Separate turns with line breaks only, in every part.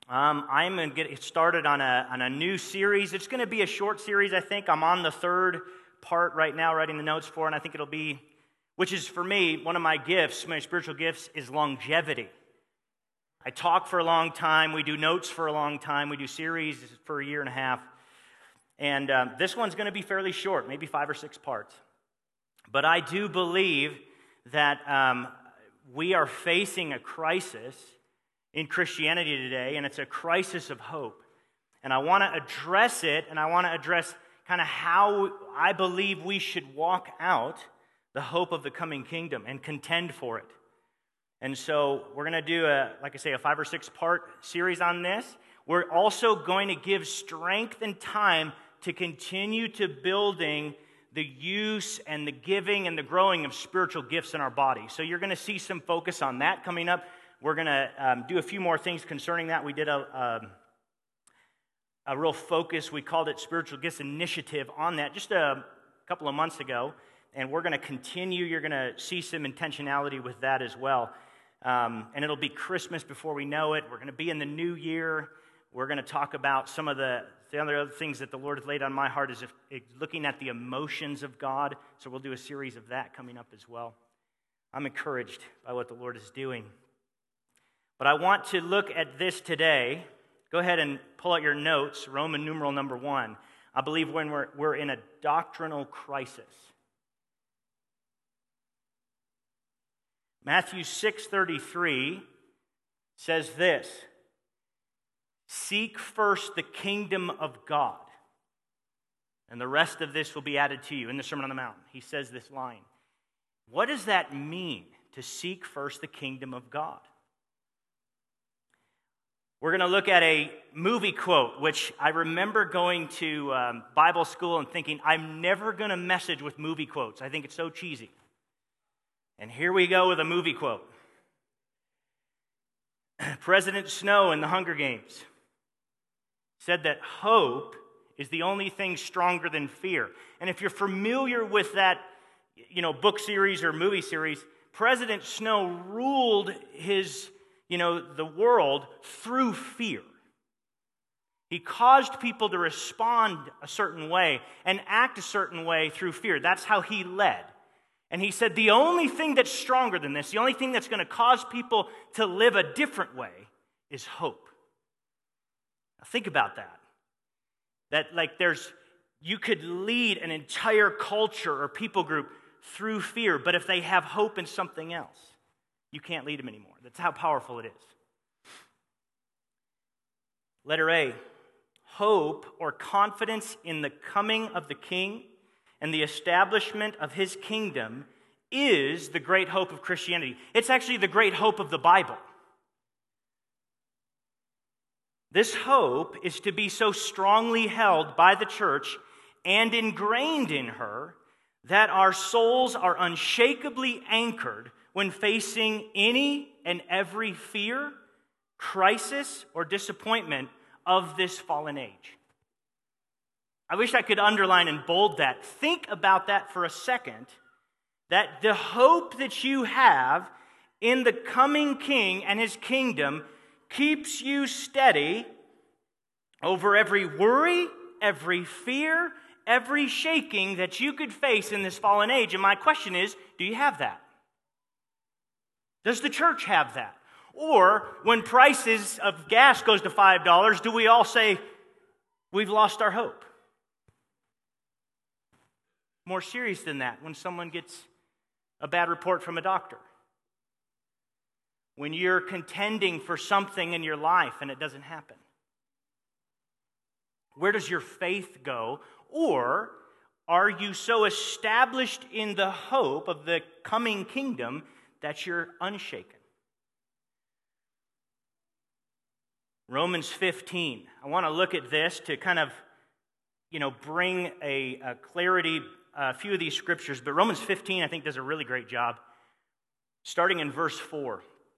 I'm going to get started on a new series. It's going to be a short series, I think. I'm on the third part right now, writing the notes for, and I think it'll be, which is for me, one of my gifts, my spiritual gifts, is longevity. I talk for a long time. We do notes for a long time. We do series for a year and a half. And this one's going to be fairly short, maybe 5 or 6 parts. But I do believe that we are facing a crisis in Christianity today, and it's a crisis of hope. And I want to address it, and I want to address kind of how I believe we should walk out the hope of the coming kingdom and contend for it. And so we're going to do, like I say, a 5 or 6 part series on this. We're also going to give strength and time to continue to building the use and the giving and the growing of spiritual gifts in our body. So you're going to see some focus on that coming up. We're going to do a few more things concerning that. We did a real focus. We called it Spiritual Gifts Initiative on that just a couple of months ago. And we're going to continue. You're going to see some intentionality with that as well. And it'll be Christmas before we know it. We're going to be in the new year. We're going to talk about some of the other things that the Lord has laid on my heart is looking at the emotions of God. So we'll do a series of that coming up as well. I'm encouraged by what the Lord is doing. But I want to look at this today. Go ahead and pull out your notes, Roman numeral number 1. I believe when we're in a doctrinal crisis. Matthew 6:33 says this, "Seek first the kingdom of God, and the rest of this will be added to you." In the Sermon on the Mount, he says this line. What does that mean, to seek first the kingdom of God? We're going to look at a movie quote, which I remember going to Bible school and thinking, I'm never going to message with movie quotes. I think it's so cheesy. And here we go with a movie quote. President Snow in The Hunger Games said that hope is the only thing stronger than fear. And if you're familiar with that, book series or movie series, President Snow ruled the world through fear. He caused people to respond a certain way and act a certain way through fear. That's how he led. And he said the only thing that's stronger than this, the only thing that's going to cause people to live a different way is hope. Now think about that. You could lead an entire culture or people group through fear, but if they have hope in something else, you can't lead them anymore. That's how powerful it is. Letter A, hope or confidence in the coming of the King and the establishment of his kingdom is the great hope of Christianity. It's actually the great hope of the Bible. This hope is to be so strongly held by the church and ingrained in her that our souls are unshakably anchored when facing any and every fear, crisis, or disappointment of this fallen age. I wish I could underline and bold that. Think about that for a second, that the hope that you have in the coming King and his kingdom keeps you steady over every worry, every fear, every shaking that you could face in this fallen age. And my question is, do you have that? Does the church have that? Or when prices of gas goes to $5, do we all say, we've lost our hope? More serious than that, when someone gets a bad report from a doctor. When you're contending for something in your life and it doesn't happen. Where does your faith go? Or are you so established in the hope of the coming kingdom that you're unshaken? Romans 15. I want to look at this to kind of, bring a clarity, a few of these scriptures. But Romans 15, I think, does a really great job. Starting in verse 4.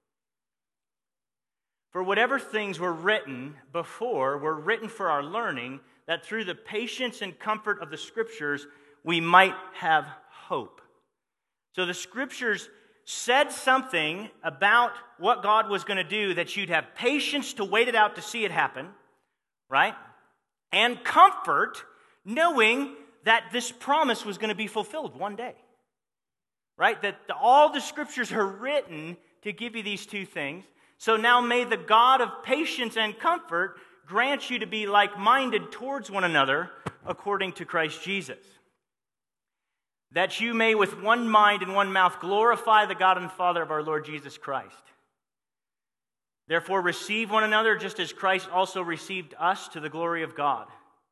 For whatever things were written before were written for our learning, that through the patience and comfort of the Scriptures we might have hope. So the Scriptures said something about what God was going to do that you'd have patience to wait it out to see it happen, right? And comfort knowing that this promise was going to be fulfilled one day, right? That all the scriptures are written to give you these two things. So now may the God of patience and comfort grant you to be like-minded towards one another according to Christ Jesus, that you may with one mind and one mouth glorify the God and Father of our Lord Jesus Christ. Therefore receive one another just as Christ also received us to the glory of God.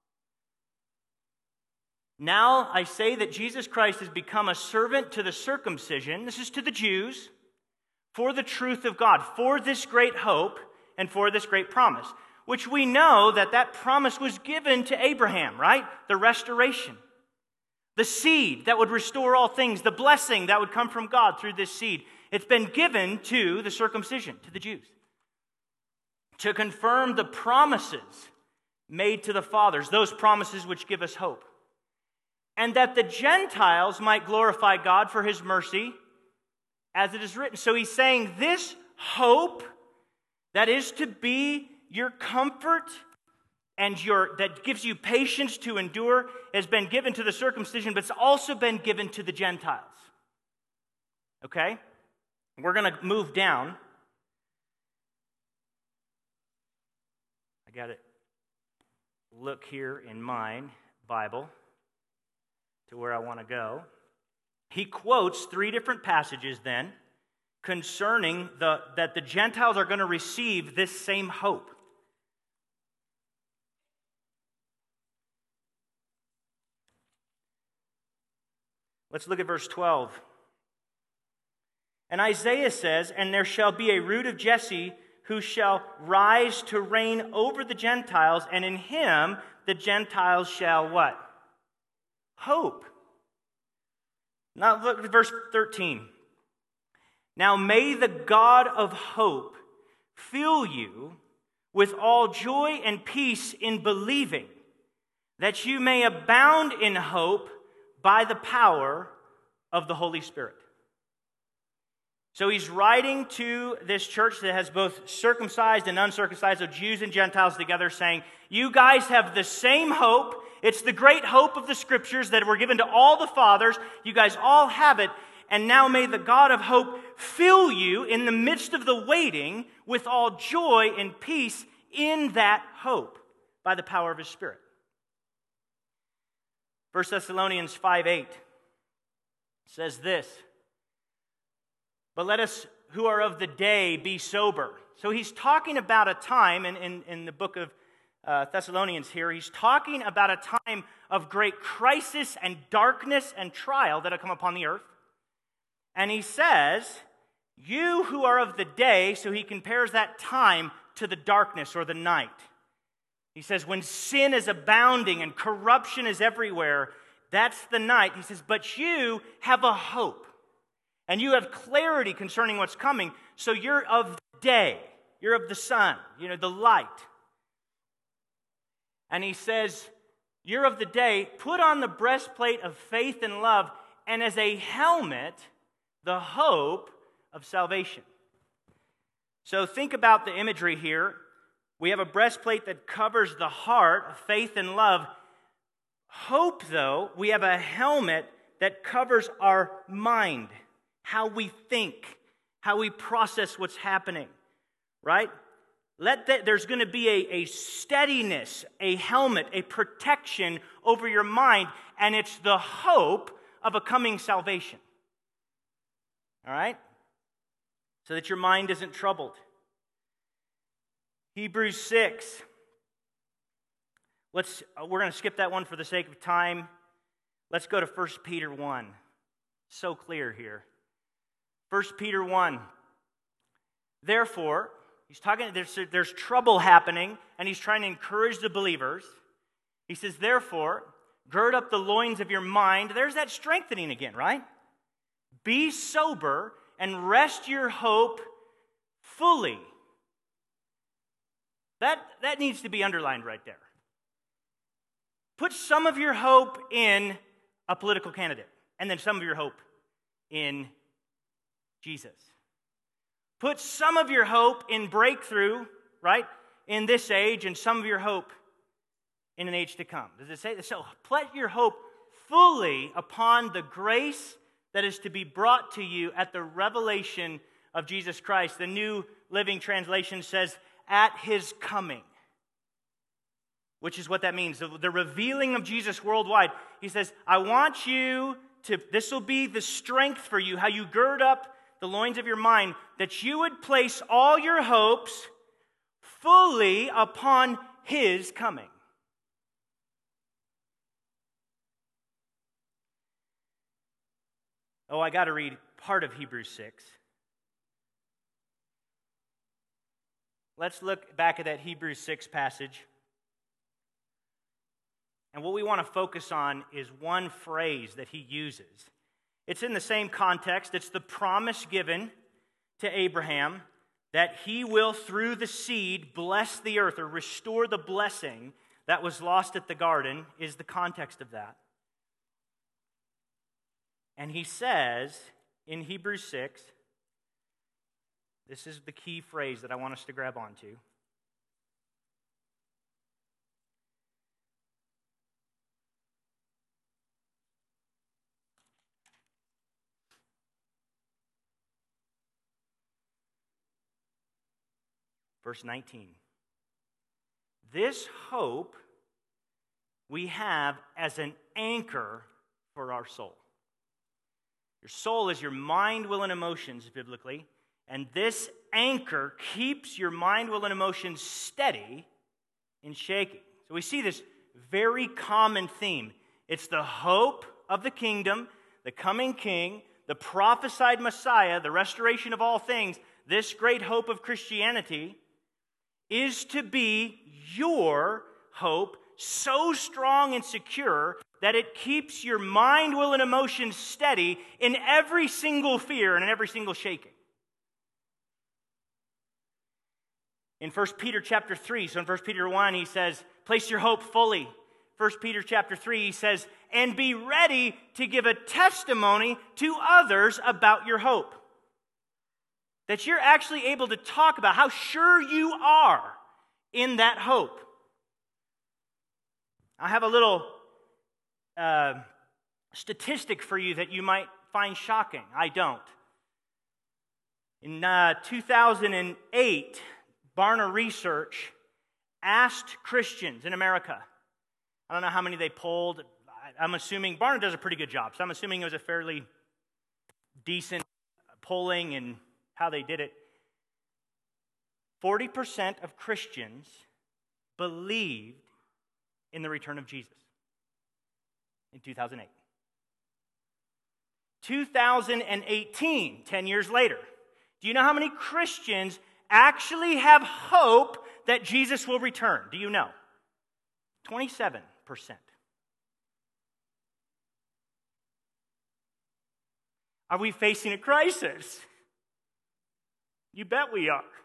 Now I say that Jesus Christ has become a servant to the circumcision, this is to the Jews, for the truth of God, for this great hope and for this great promise, which we know that promise was given to Abraham, right? The restoration. The seed that would restore all things, the blessing that would come from God through this seed. It's been given to the circumcision, to the Jews, to confirm the promises made to the fathers, those promises which give us hope. And that the Gentiles might glorify God for his mercy, as it is written. So he's saying this hope that is to be your comfort and that gives you patience to endure has been given to the circumcision, but it's also been given to the Gentiles. Okay? We're going to move down. I got to look here in my Bible to where I want to go. He quotes 3 different passages then concerning that the Gentiles are going to receive this same hope. Let's look at verse 12. And Isaiah says, "And there shall be a root of Jesse who shall rise to reign over the Gentiles, and in him the Gentiles shall" what? Hope. Now look at verse 13. "Now may the God of hope fill you with all joy and peace in believing, that you may abound in hope by the power of the Holy Spirit." So he's writing to this church that has both circumcised and uncircumcised, so Jews and Gentiles together, saying, you guys have the same hope. It's the great hope of the Scriptures that were given to all the fathers. You guys all have it. And now may the God of hope fill you in the midst of the waiting with all joy and peace in that hope by the power of his Spirit. 1 Thessalonians 5:8 says this, "But let us who are of the day be sober." So he's talking about a time in the book of Thessalonians here. He's talking about a time of great crisis and darkness and trial that have come upon the earth. And he says, you who are of the day, so he compares that time to the darkness or the night. He says, when sin is abounding and corruption is everywhere, that's the night. He says, but you have a hope. And you have clarity concerning what's coming. So you're of the day. You're of the sun. The light. And he says, you're of the day. Put on the breastplate of faith and love. And as a helmet, the hope of salvation. So think about the imagery here. We have a breastplate that covers the heart of faith and love. Hope, though, we have a helmet that covers our mind, how we think, how we process what's happening, right? There's going to be a steadiness, a helmet, a protection over your mind, and it's the hope of a coming salvation, all right? So that your mind isn't troubled. Hebrews 6. We're going to skip that one for the sake of time. Let's go to 1 Peter 1. So clear here. 1 Peter 1. Therefore, he's talking, there's trouble happening, and he's trying to encourage the believers. He says, therefore, gird up the loins of your mind. There's that strengthening again, right? Be sober and rest your hope fully. That needs to be underlined right there. Put some of your hope in a political candidate, and then some of your hope in Jesus. Put some of your hope in breakthrough, right, in this age, and some of your hope in an age to come. Does it say that? So put your hope fully upon the grace that is to be brought to you at the revelation of Jesus Christ. The New Living Translation says, at his coming, which is what that means, the revealing of Jesus worldwide. He says, I want you to, this will be the strength for you, how you gird up the loins of your mind, that you would place all your hopes fully upon his coming. Oh, I got to read part of Hebrews 6. Let's look back at that Hebrews 6 passage. And what we want to focus on is one phrase that he uses. It's in the same context. It's the promise given to Abraham that he will, through the seed, bless the earth or restore the blessing that was lost at the garden, is the context of that. And he says in Hebrews 6, this is the key phrase that I want us to grab onto. Verse 19. This hope we have as an anchor for our soul. Your soul is your mind, will, and emotions, biblically. And this anchor keeps your mind, will, and emotions steady in shaking. So we see this very common theme. It's the hope of the kingdom, the coming king, the prophesied Messiah, the restoration of all things. This great hope of Christianity is to be your hope, so strong and secure that it keeps your mind, will, and emotions steady in every single fear and in every single shaking. In 1 Peter chapter 3, so in 1 Peter 1, he says, place your hope fully. 1 Peter chapter 3, he says, and be ready to give a testimony to others about your hope. That you're actually able to talk about how sure you are in that hope. I have a little statistic for you that you might find shocking. I don't. In 2008, Barna Research asked Christians in America, I don't know how many they polled. I'm assuming, Barna does a pretty good job, so I'm assuming it was a fairly decent polling in how they did it. 40% of Christians believed in the return of Jesus in 2008. 2018, 10 years later, do you know how many Christians actually have hope that Jesus will return? Do you know? 27%. Are we facing a crisis? You bet we are.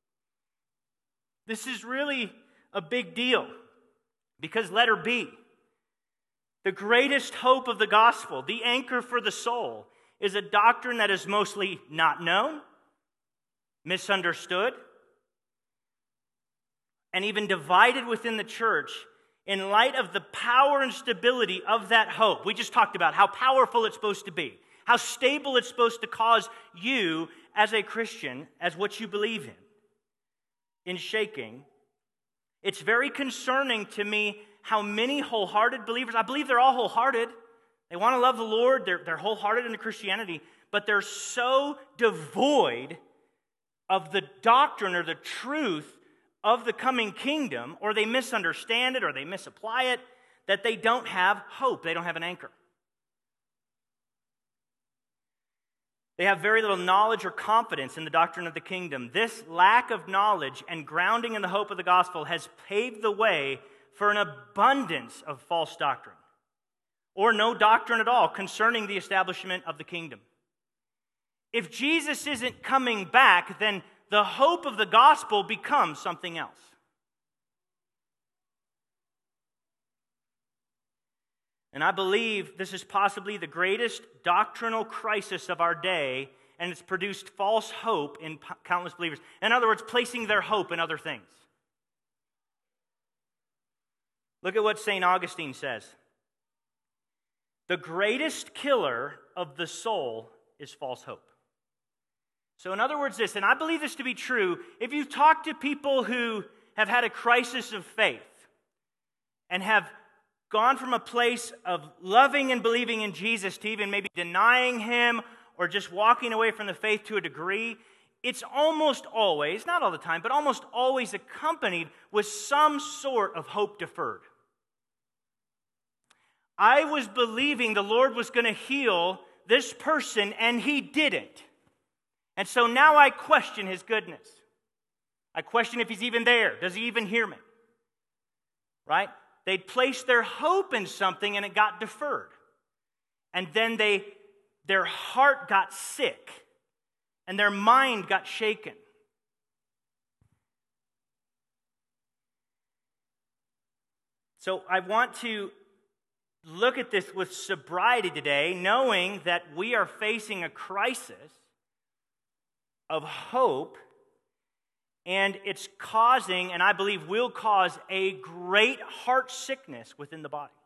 This is really a big deal because letter B, the greatest hope of the gospel, the anchor for the soul, is a doctrine that is mostly not known, misunderstood, and even divided within the church in light of the power and stability of that hope. We just talked about how powerful it's supposed to be, how stable it's supposed to cause you as a Christian, as what you believe in shaking. It's very concerning to me how many wholehearted believers, I believe they're all wholehearted. They want to love the Lord, they're wholehearted into Christianity, but they're so devoid of the doctrine or the truth of the coming kingdom, or they misunderstand it or they misapply it, that they don't have hope, they don't have an anchor. They have very little knowledge or confidence in the doctrine of the kingdom. This lack of knowledge and grounding in the hope of the gospel has paved the way for an abundance of false doctrine, or no doctrine at all concerning the establishment of the kingdom. If Jesus isn't coming back, then the hope of the gospel becomes something else. And I believe this is possibly the greatest doctrinal crisis of our day, and it's produced false hope in countless believers. In other words, placing their hope in other things. Look at what St. Augustine says. The greatest killer of the soul is false hope. So in other words, this, and I believe this to be true, if you talk to people who have had a crisis of faith and have gone from a place of loving and believing in Jesus to even maybe denying Him or just walking away from the faith to a degree, it's almost always, not all the time, but almost always accompanied with some sort of hope deferred. I was believing the Lord was going to heal this person, and He didn't. And so now I question His goodness. I question if He's even there. Does He even hear me? Right? They'd placed their hope in something, and it got deferred. And then their heart got sick, and their mind got shaken. So I want to look at this with sobriety today, knowing that we are facing a crisis of hope, and it's causing, and I believe will cause, a great heart sickness within the body.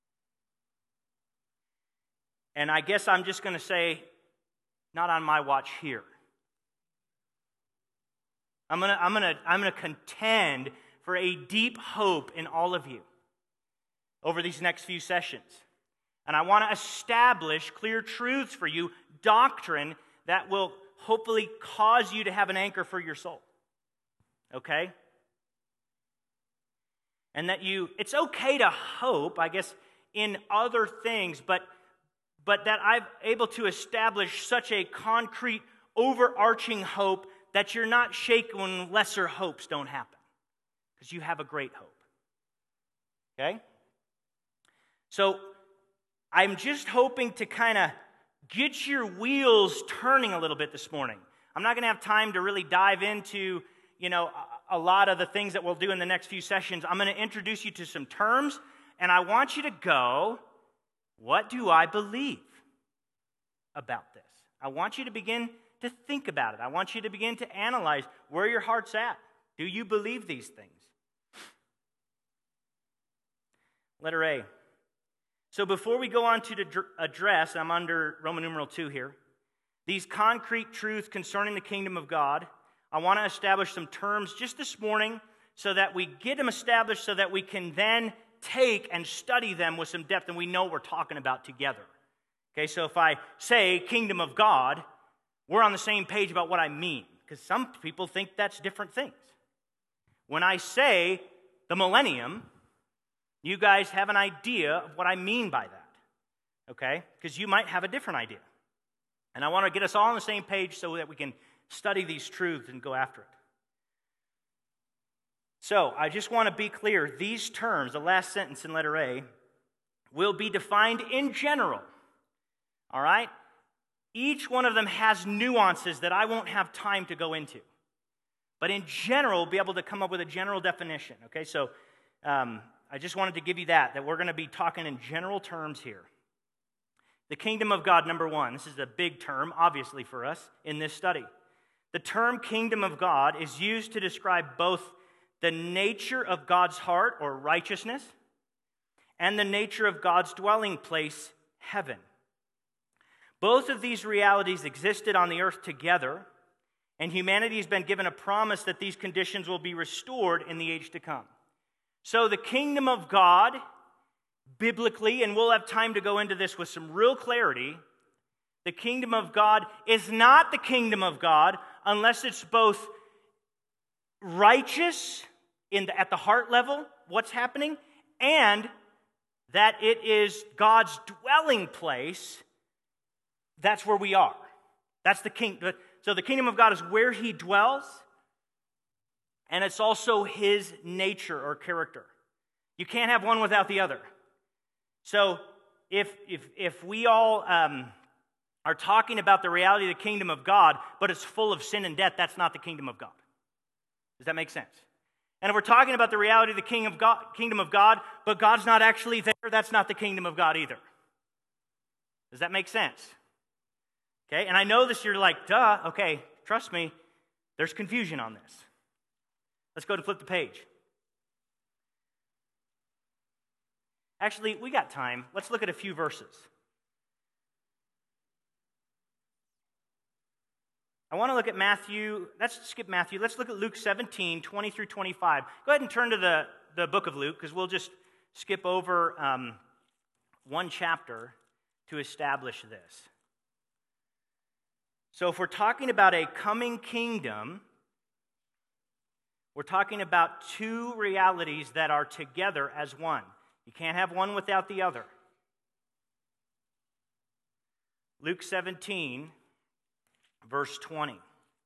And I guess I'm just going to say, not on my watch here. I'm going to contend for a deep hope in all of you over these next few sessions. And I want to establish clear truths for you, doctrine that will hopefully cause you to have an anchor for your soul. Okay? And that it's okay to hope, I guess, in other things, but that I'm able to establish such a concrete, overarching hope that you're not shaken when lesser hopes don't happen. Because you have a great hope. Okay? So, I'm just hoping to kind of get your wheels turning a little bit this morning. I'm not going to have time to really dive into, a lot of the things that we'll do in the next few sessions. I'm going to introduce you to some terms, and I want you to go, what do I believe about this? I want you to begin to think about it. I want you to begin to analyze where your heart's at. Do you believe these things? Letter A. So before we go on to address, I'm under Roman numeral 2 here, these concrete truths concerning the kingdom of God, I want to establish some terms just this morning so that we get them established so that we can then take and study them with some depth and we know what we're talking about together. Okay, so if I say kingdom of God, we're on the same page about what I mean, because some people think that's different things. When I say the millennium, you guys have an idea of what I mean by that, okay? Because you might have a different idea. And I want to get us all on the same page so that we can study these truths and go after it. So, I just want to be clear. These terms, the last sentence in letter A, will be defined in general, all right? Each one of them has nuances that I won't have time to go into. But in general, we'll be able to come up with a general definition, okay? So, I just wanted to give you that we're going to be talking in general terms here. The kingdom of God, number 1. This is a big term, obviously, for us in this study. The term kingdom of God is used to describe both the nature of God's heart, or righteousness, and the nature of God's dwelling place, heaven. Both of these realities existed on the earth together, and humanity has been given a promise that these conditions will be restored in the age to come. So the kingdom of God, biblically, and we'll have time to go into this with some real clarity, the kingdom of God is not the kingdom of God unless it's both righteous at the heart level, what's happening, and that it is God's dwelling place. That's where we are. That's the kingdom. So the kingdom of God is where He dwells, and it's also His nature or character. You can't have one without the other. So if we all are talking about the reality of the kingdom of God, but it's full of sin and death, that's not the kingdom of God. Does that make sense? And if we're talking about the reality of the kingdom of God, but God's not actually there, that's not the kingdom of God either. Does that make sense? Okay, and I know this, you're like, duh, okay, trust me, there's confusion on this. Let's go to flip the page. Actually, we got time. Let's look at a few verses. I want to look at Matthew. Let's skip Matthew. Let's look at Luke 17, 20 through 25. Go ahead and turn to the book of Luke, because we'll just skip over one chapter to establish this. So if we're talking about a coming kingdom, we're talking about two realities that are together as one. You can't have one without the other. Luke 17, verse 20.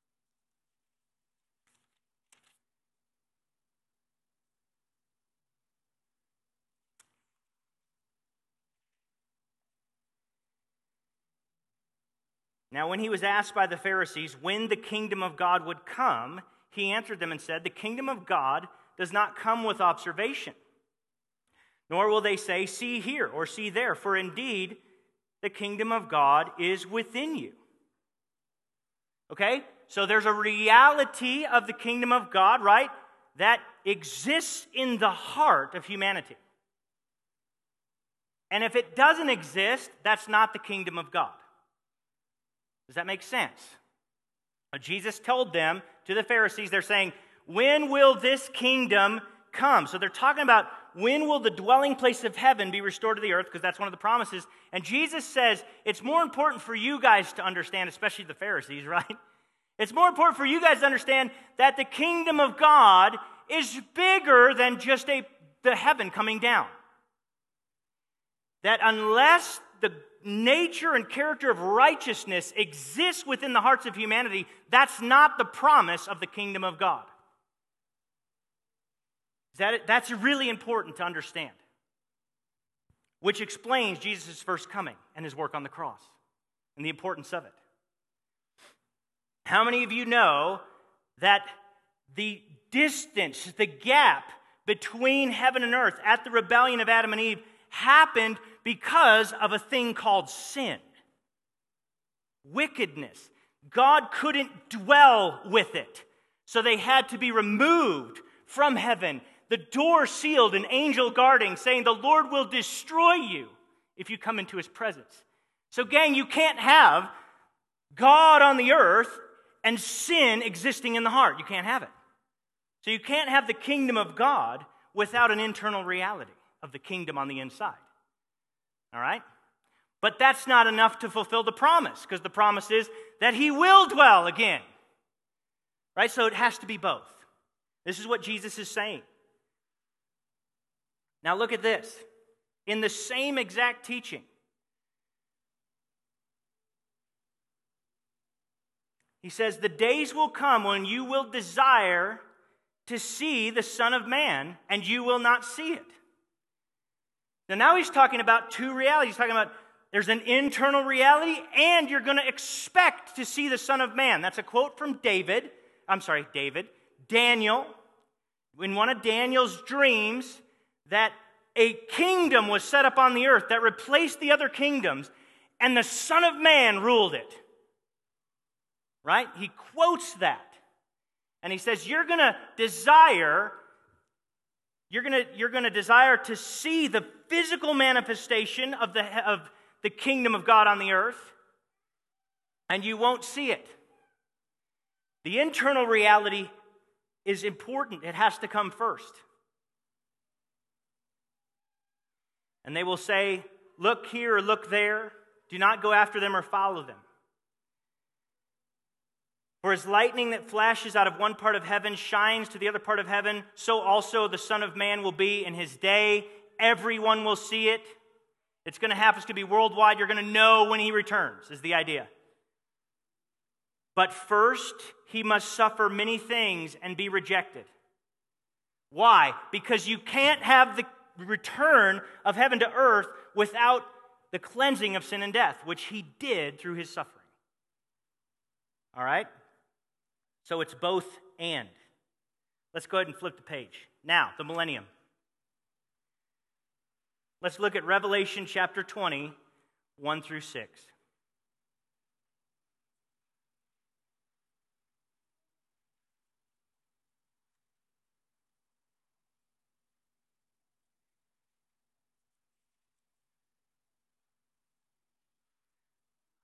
Now, when he was asked by the Pharisees when the kingdom of God would come, he answered them and said, "The kingdom of God does not come with observation, nor will they say, 'See here,' or 'See there,' for indeed the kingdom of God is within you." Okay? So there's a reality of the kingdom of God, right, that exists in the heart of humanity. And if it doesn't exist, that's not the kingdom of God. Does that make sense? Jesus told them, to the Pharisees, they're saying, when will this kingdom come? So they're talking about when will the dwelling place of heaven be restored to the earth, because that's one of the promises. And Jesus says, it's more important for you guys to understand, especially the Pharisees, right? It's more important for you guys to understand that the kingdom of God is bigger than just the heaven coming down. That unless the nature and character of righteousness exists within the hearts of humanity, that's not the promise of the kingdom of God. That's really important to understand, which explains Jesus' first coming and his work on the cross and the importance of it. How many of you know that the distance, the gap between heaven and earth at the rebellion of Adam and Eve happened because of a thing called sin? Wickedness. God couldn't dwell with it, so they had to be removed from heaven. The door sealed, an angel guarding, saying, "The Lord will destroy you if you come into his presence." So gang, you can't have God on the earth and sin existing in the heart. You can't have it. So you can't have the kingdom of God without an internal reality of the kingdom on the inside. All right? But that's not enough to fulfill the promise, because the promise is that he will dwell again. Right? So it has to be both. This is what Jesus is saying. Now look at this. In the same exact teaching, he says, "The days will come when you will desire to see the Son of Man, and you will not see it." Now he's talking about two realities. He's talking about there's an internal reality, and you're going to expect to see the Son of Man. That's a quote from Daniel. In one of Daniel's dreams, that a kingdom was set up on the earth that replaced the other kingdoms, and the Son of Man ruled it. Right? He quotes that. And he says, you're going to desire to see the physical manifestation of the kingdom of God on the earth, and you won't see it. The internal reality is important. It has to come first. And they will say, "Look here or look there. Do not go after them or follow them. For as lightning that flashes out of one part of heaven shines to the other part of heaven, so also the Son of Man will be in his day. Everyone will see it." It's going to happen. It's going to be worldwide. You're going to know when he returns, is the idea. "But first, he must suffer many things and be rejected." Why? Because you can't have the return of heaven to earth without the cleansing of sin and death, which he did through his suffering. All right? So it's both and. Let's go ahead and flip the page. Now, the millennium. Let's look at Revelation chapter 20, 1 through 6.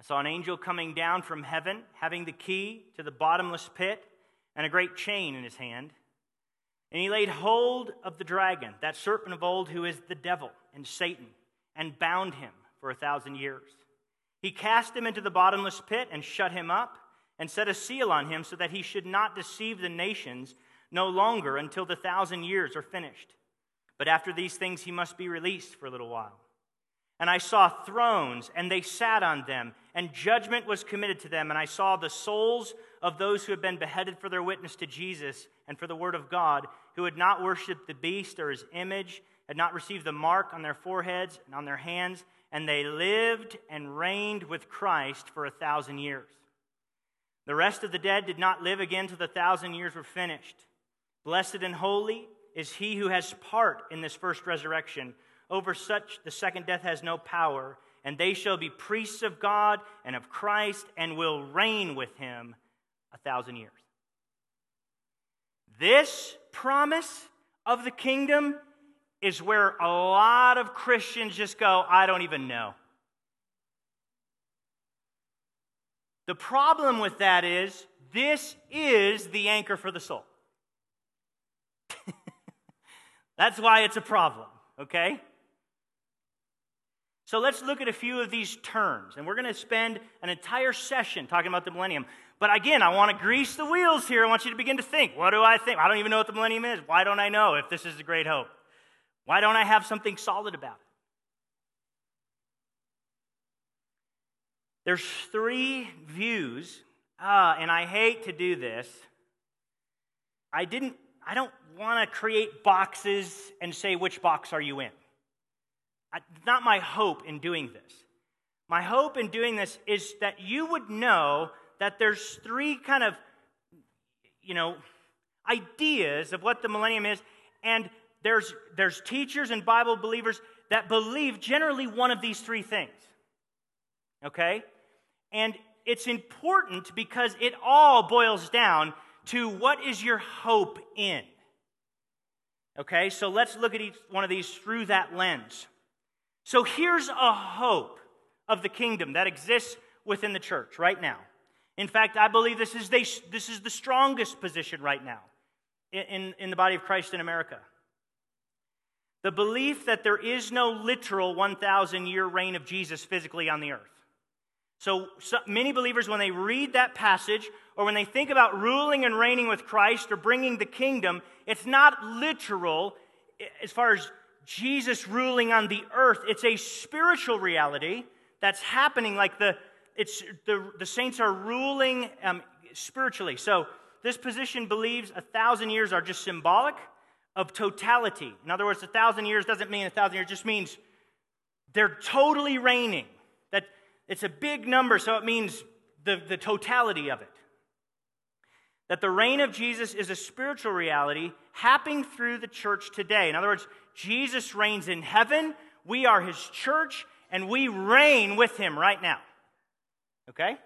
saw an angel coming down from heaven, having the key to the bottomless pit and a great chain in his hand. And he laid hold of the dragon, that serpent of old who is the devil and Satan, and bound him for 1,000 years. He cast him into the bottomless pit and shut him up and set a seal on him so that he should not deceive the nations no longer until the 1,000 years are finished. But after these things he must be released for a little while. And I saw thrones, and they sat on them, and judgment was committed to them. And I saw the souls of those who had been beheaded for their witness to Jesus and for the word of God, who had not worshipped the beast or his image, had not received the mark on their foreheads and on their hands, and they lived and reigned with Christ for 1,000 years. The rest of the dead did not live again till the 1,000 years were finished. Blessed and holy is he who has part in this first resurrection. Over such the second death has no power, and they shall be priests of God and of Christ, and will reign with him 1,000 years. This promise of the kingdom is where a lot of Christians just go, I don't even know. The problem with that is, this is the anchor for the soul. That's why it's a problem, okay? So let's look at a few of these terms, and we're going to spend an entire session talking about the millennium. But again, I want to grease the wheels here. I want you to begin to think. What do I think? I don't even know what the millennium is. Why don't I know if this is the great hope? Why don't I have something solid about it? There's three views, and I hate to do this. I don't want to create boxes and say, which box are you in? It's not my hope in doing this. My hope in doing this is that you would know that there's three kind of, ideas of what the millennium is, and there's teachers and Bible believers that believe generally one of these three things. Okay? And it's important because it all boils down to what is your hope in. Okay? So let's look at each one of these through that lens. So here's a hope of the kingdom that exists within the church right now. In fact, I believe this is the strongest position right now in the body of Christ in America. The belief that there is no literal 1,000-year reign of Jesus physically on the earth. So many believers, when they read that passage, or when they think about ruling and reigning with Christ or bringing the kingdom, it's not literal as far as Jesus ruling on the earth. It's a spiritual reality that's happening, like the saints are ruling spiritually. So this position believes 1,000 years are just symbolic of totality. In other words, 1,000 years doesn't mean 1,000 years, it just means they're totally reigning. That it's a big number, so it means the totality of it. That the reign of Jesus is a spiritual reality happening through the church today. In other words, Jesus reigns in heaven, we are his church, and we reign with him right now. Okay?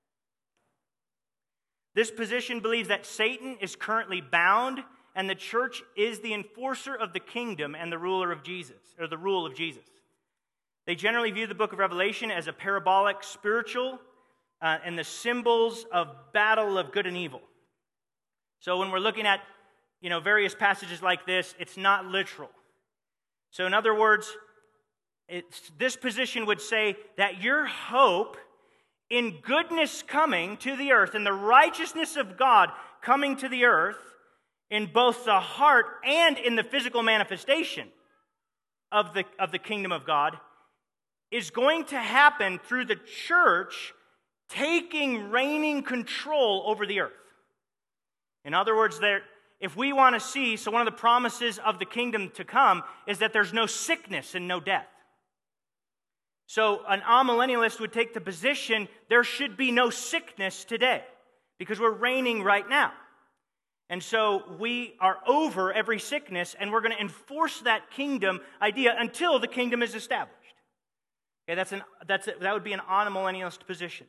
This position believes that Satan is currently bound, and the church is the enforcer of the kingdom and the ruler of Jesus, or the rule of Jesus. They generally view the book of Revelation as a parabolic spiritual and the symbols of battle of good and evil. So when we're looking at various passages like this, it's not literal. So in other words, this position would say that your hope in goodness coming to the earth and the righteousness of God coming to the earth in both the heart and in the physical manifestation of the kingdom of God is going to happen through the church taking reigning control over the earth. In other words, if we want to see, so one of the promises of the kingdom to come is that there's no sickness and no death. So an amillennialist would take the position there should be no sickness today because we're reigning right now. And so we are over every sickness, and we're going to enforce that kingdom idea until the kingdom is established. Okay, that would be an amillennialist position.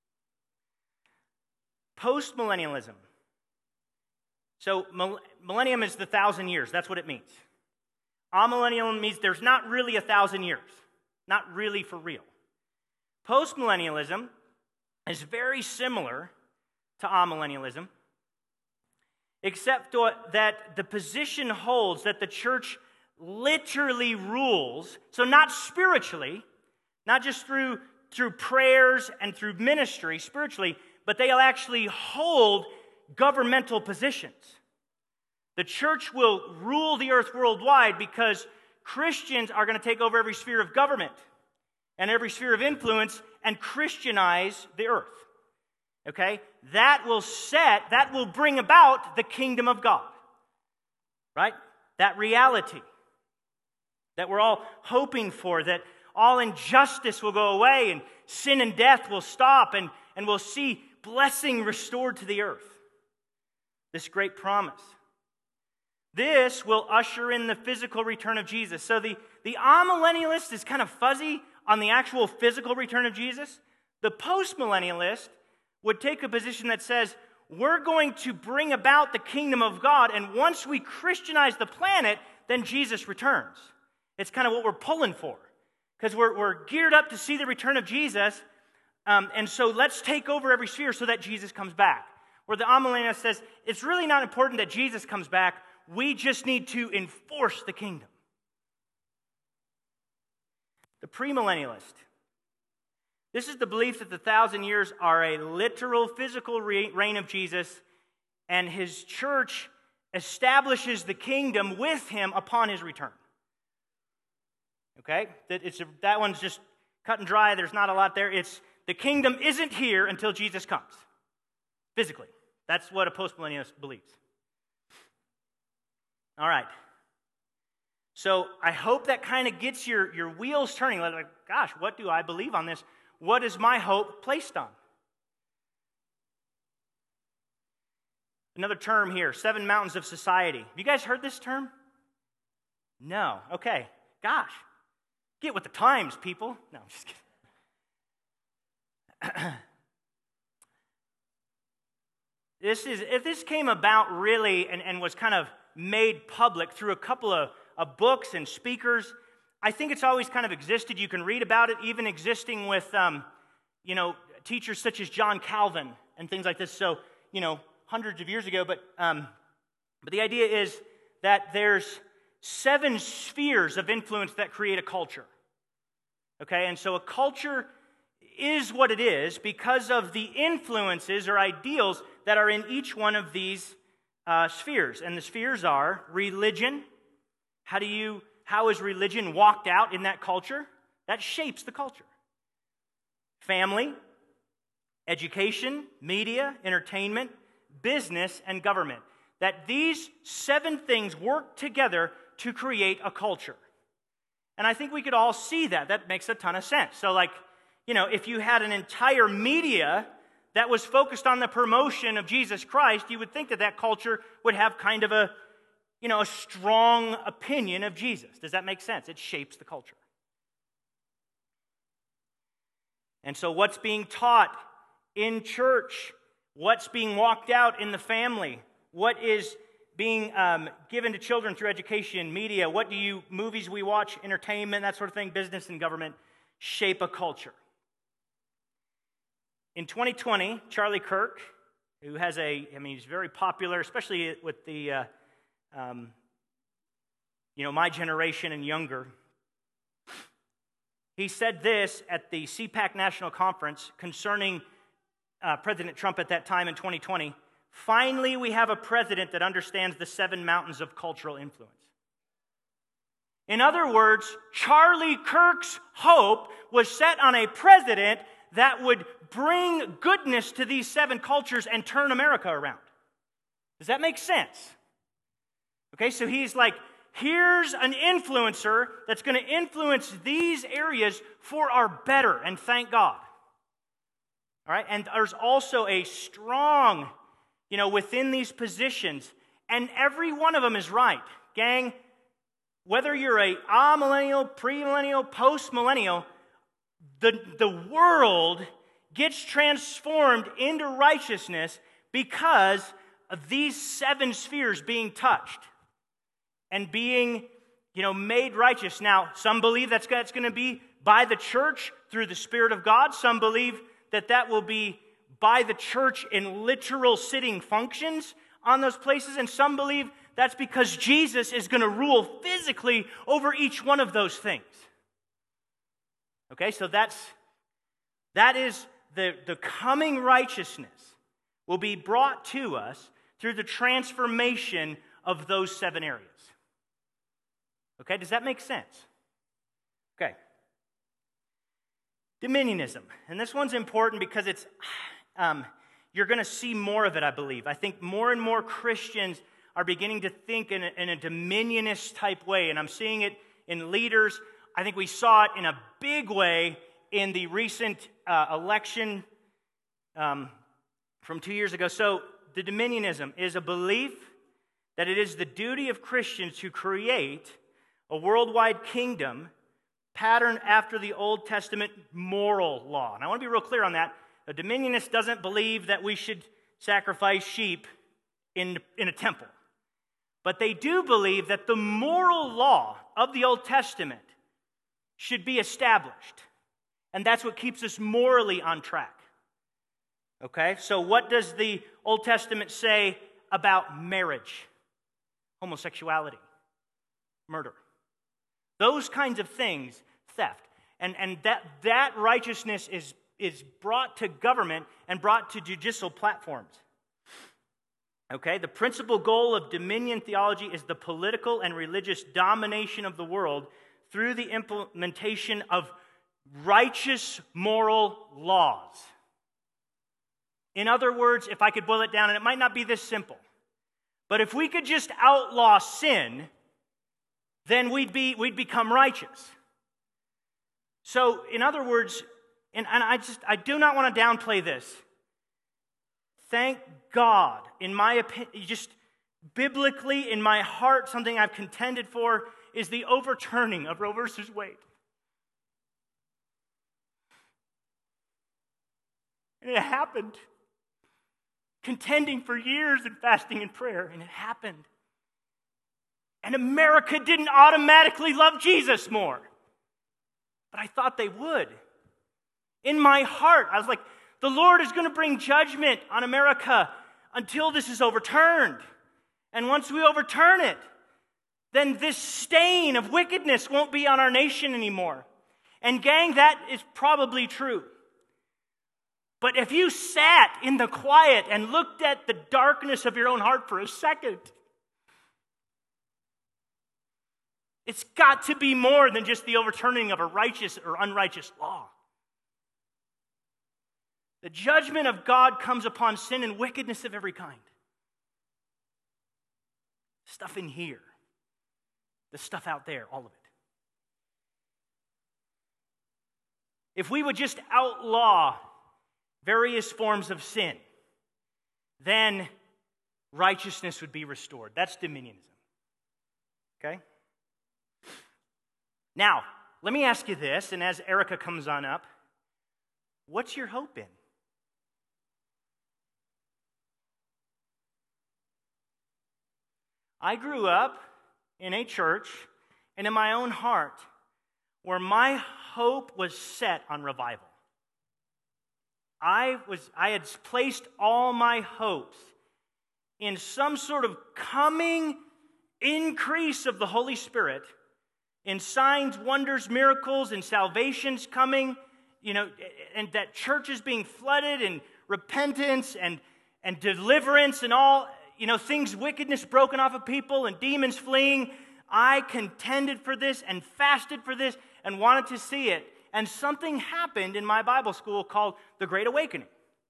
Postmillennialism. So millennium is the 1,000 years. That's what it means. Amillennialism means there's not really 1,000 years. Not really for real. Postmillennialism is very similar to amillennialism, except that the position holds that the church literally rules, so not spiritually, not just through prayers and through ministry spiritually, but they'll actually hold governmental positions. The church will rule the earth worldwide because Christians are going to take over every sphere of government and every sphere of influence and Christianize the earth. Okay? That will bring about the kingdom of God. Right? That reality that we're all hoping for, that all injustice will go away and sin and death will stop and we'll see blessing restored to the earth. This great promise. This will usher in the physical return of Jesus. So the amillennialist is kind of fuzzy on the actual physical return of Jesus. The postmillennialist would take a position that says, we're going to bring about the kingdom of God, and once we Christianize the planet, then Jesus returns. It's kind of what we're pulling for, because we're geared up to see the return of Jesus, and so let's take over every sphere so that Jesus comes back. Where the amillennialist says, it's really not important that Jesus comes back, we just need to enforce the kingdom. The premillennialist. This is the belief that the 1,000 years are a literal physical reign of Jesus, and his church establishes the kingdom with him upon his return. Okay? That one's just cut and dry. There's not a lot there. It's the kingdom isn't here until Jesus comes. Physically. That's what a postmillennialist believes. All right. So I hope that kind of gets your wheels turning. Like, gosh, what do I believe on this? What is my hope placed on? Another term here, 7 mountains of society. Have you guys heard this term? No. Okay. Gosh. Get with the times, people. No, I'm just kidding. This came about really and was kind of made public through a couple of books and speakers. I think it's always kind of existed. You can read about it, even existing with, teachers such as John Calvin and things like this. So, hundreds of years ago. But the idea is that there's 7 spheres of influence that create a culture. Okay, and so a culture is what it is because of the influences or ideals that are in each one of these spheres. And the spheres are religion. How is religion walked out in that culture? That shapes the culture. Family, education, media, entertainment, business, and government. That these 7 things work together to create a culture. And I think we could all see that. That makes a ton of sense. So if you had an entire media that was focused on the promotion of Jesus Christ, you would think that culture would have kind of a strong opinion of Jesus. Does that make sense? It shapes the culture. And so what's being taught in church? What's being walked out in the family? What is being given to children through education, media? Movies we watch, entertainment, that sort of thing, business and government shape a culture. In 2020, Charlie Kirk, who has he's very popular, especially with the, my generation and younger. He said this at the CPAC National Conference concerning President Trump at that time in 2020. Finally, we have a president that understands the 7 mountains of cultural influence. In other words, Charlie Kirk's hope was set on a president that would bring goodness to these 7 cultures and turn America around. Does that make sense? Okay, so he's like, here's an influencer that's going to influence these areas for our better, and thank God. All right, and there's also a strong, within these positions, and every one of them is right. Gang, whether you're a amillennial, premillennial, postmillennial, the world gets transformed into righteousness because of these 7 spheres being touched and being, made righteous. Now, some believe that's going to be by the church through the Spirit of God. Some believe that will be by the church in literal sitting functions on those places, and some believe that's because Jesus is going to rule physically over each one of those things. Okay, so that is the coming righteousness will be brought to us through the transformation of those 7 areas. Okay, does that make sense? Okay. Dominionism. And this one's important because it's, you're going to see more of it, I believe. I think more and more Christians are beginning to think in a dominionist type way, and I'm seeing it in leaders. I think we saw it in a big way in the recent election from 2 years ago. So the dominionism is a belief that it is the duty of Christians to create a worldwide kingdom patterned after the Old Testament moral law. And I want to be real clear on that. A dominionist doesn't believe that we should sacrifice sheep in a temple. But they do believe that the moral law of the Old Testament should be established. And that's what keeps us morally on track. Okay? So what does the Old Testament say about marriage, homosexuality, murder? Those kinds of things, theft. And that righteousness is brought to government and brought to judicial platforms. Okay? The principal goal of dominion theology is the political and religious domination of the world through the implementation of righteous moral laws. In other words, if I could boil it down, and it might not be this simple, but if we could just outlaw sin, then we'd become righteous. So, in other words, and I do not want to downplay this. Thank God, in my opinion, just biblically, in my heart, something I've contended for is the overturning of Roe versus Wade. And it happened. Contending for years and fasting and prayer, and it happened. And America didn't automatically love Jesus more. But I thought they would. In my heart, I was like, the Lord is going to bring judgment on America until this is overturned. And once we overturn it, then this stain of wickedness won't be on our nation anymore. And gang, that is probably true. But if you sat in the quiet and looked at the darkness of your own heart for a second, it's got to be more than just the overturning of a righteous or unrighteous law. The judgment of God comes upon sin and wickedness of every kind. Stuff in here, the stuff out there, all of it. If we would just outlaw various forms of sin, then righteousness would be restored. That's dominionism. Okay? Now, let me ask you this, and as Erica comes on up, what's your hope in? I grew up in a church and in my own heart where my hope was set on revival. I had placed all my hopes in some sort of coming increase of the Holy Spirit, in signs, wonders, miracles, and salvations coming, and that churches being flooded, and repentance and deliverance and all, things, wickedness broken off of people and demons fleeing. I contended for this and fasted for this and wanted to see it. And something happened in my Bible school called the Great Awakening.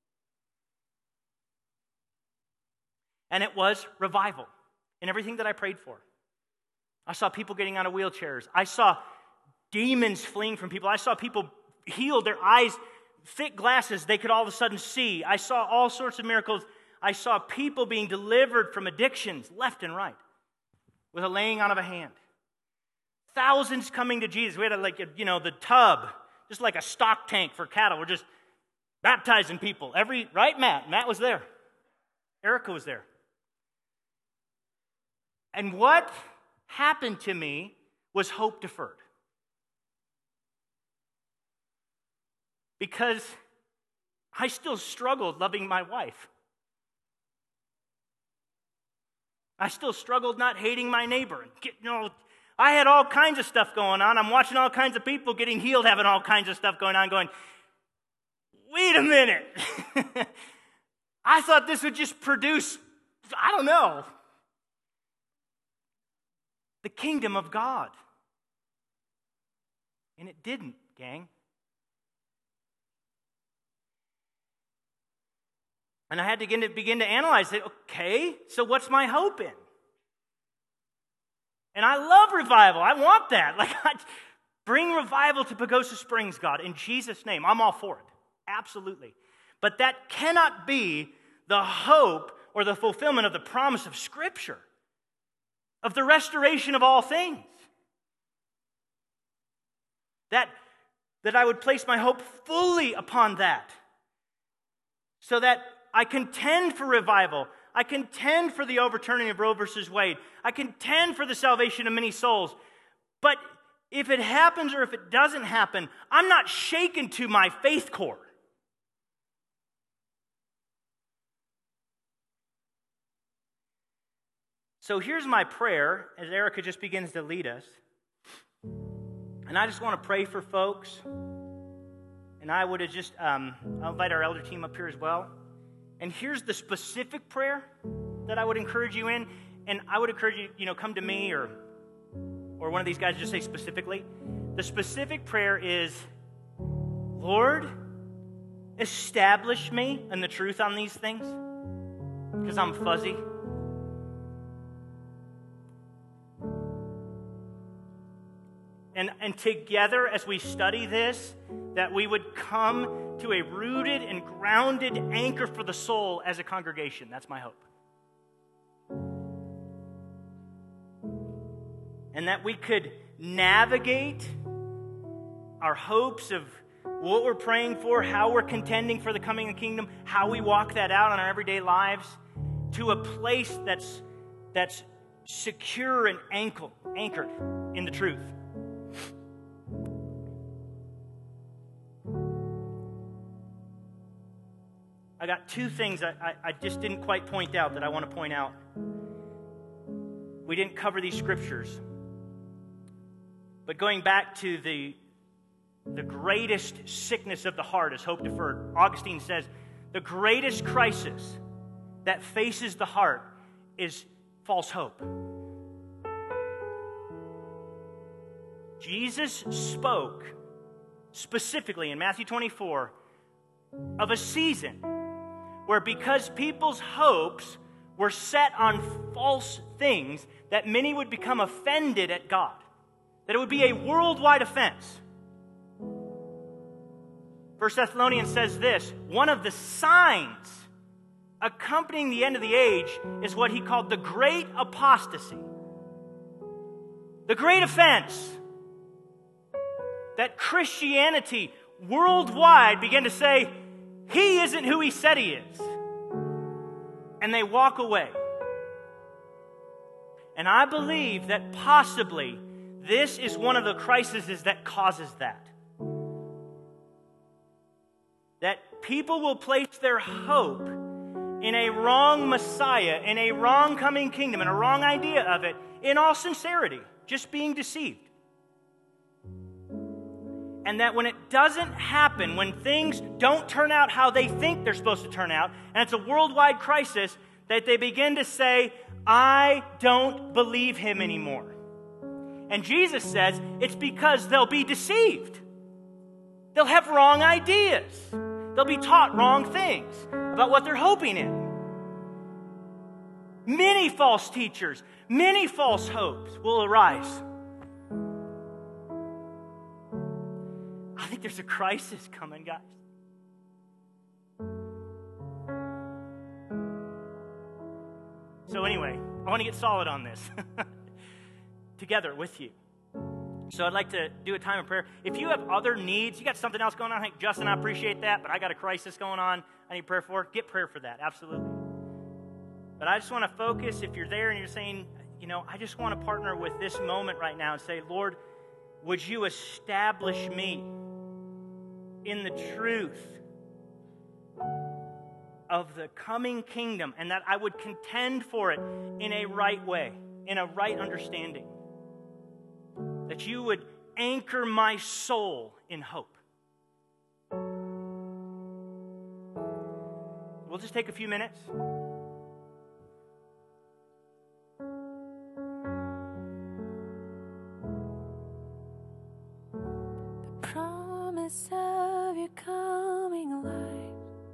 And it was revival in everything that I prayed for. I saw people getting out of wheelchairs. I saw demons fleeing from people. I saw people healed, their eyes, thick glasses, they could all of a sudden see. I saw all sorts of miracles. I saw people being delivered from addictions left and right with a laying on of a hand. Thousands coming to Jesus. We had the tub, just like a stock tank for cattle. We're just baptizing people. Right, Matt? Matt was there. Erica was there. And what happened to me was hope deferred. Because I still struggled loving my wife. I still struggled not hating my neighbor. I had all kinds of stuff going on. I'm watching all kinds of people getting healed, having all kinds of stuff going on, going, wait a minute. I thought this would just produce, I don't know, the kingdom of God. And it didn't, gang. And I had to begin to analyze it. Okay, so what's my hope in? And I love revival. I want that. Bring revival to Pagosa Springs, God, in Jesus' name. I'm all for it. Absolutely. But that cannot be the hope or the fulfillment of the promise of Scripture, of the restoration of all things. That I would place my hope fully upon that, so that I contend for revival. I contend for the overturning of Roe versus Wade. I contend for the salvation of many souls. But if it happens or if it doesn't happen, I'm not shaken to my faith core. So here's my prayer as Erica just begins to lead us. And I just want to pray for folks. And I would have just, I'll invite our elder team up here as well. And here's the specific prayer that I would encourage you in. And I would encourage you, come to me or one of these guys, just say specifically. The specific prayer is, Lord, establish me in the truth on these things, because I'm fuzzy. And together, as we study this, that we would come to a rooted and grounded anchor for the soul as a congregation. That's my hope. And that we could navigate our hopes of what we're praying for, how we're contending for the coming of the kingdom, how we walk that out in our everyday lives, to a place that's secure and anchored in the truth. I got two things I just didn't quite point out that I want to point out. We didn't cover these scriptures. But going back to the greatest sickness of the heart is hope deferred. Augustine says, the greatest crisis that faces the heart is false hope. Jesus spoke specifically in Matthew 24 of a season where, because people's hopes were set on false things, that many would become offended at God. That it would be a worldwide offense. 1 Thessalonians says this, one of the signs accompanying the end of the age is what he called the great apostasy. The great offense. That Christianity worldwide began to say, he isn't who he said he is. And they walk away. And I believe that possibly this is one of the crises that causes that. That people will place their hope in a wrong Messiah, in a wrong coming kingdom, in a wrong idea of it, in all sincerity, just being deceived. And that when it doesn't happen, when things don't turn out how they think they're supposed to turn out, and it's a worldwide crisis, that they begin to say, I don't believe him anymore. And Jesus says it's because they'll be deceived. They'll have wrong ideas. They'll be taught wrong things about what they're hoping in. Many false teachers, many false hopes will arise. I think there's a crisis coming, guys. So anyway, I want to get solid on this together with you. So I'd like to do a time of prayer. If you have other needs, you got something else going on, I think, Justin, I appreciate that, but I got a crisis going on I need prayer for, get prayer for that, absolutely. But I just want to focus, if you're there and you're saying, I just want to partner with this moment right now and say, Lord, would you establish me in the truth of the coming kingdom, and that I would contend for it in a right way, in a right understanding. That you would anchor my soul in hope. We'll just take a few minutes.
The promise of your coming alive.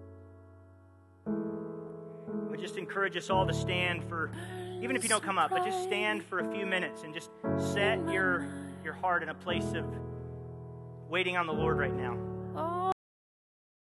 I would just encourage us all to stand for, even if you don't come up, but just stand for a few minutes and just set your heart in a place of waiting on the Lord right now.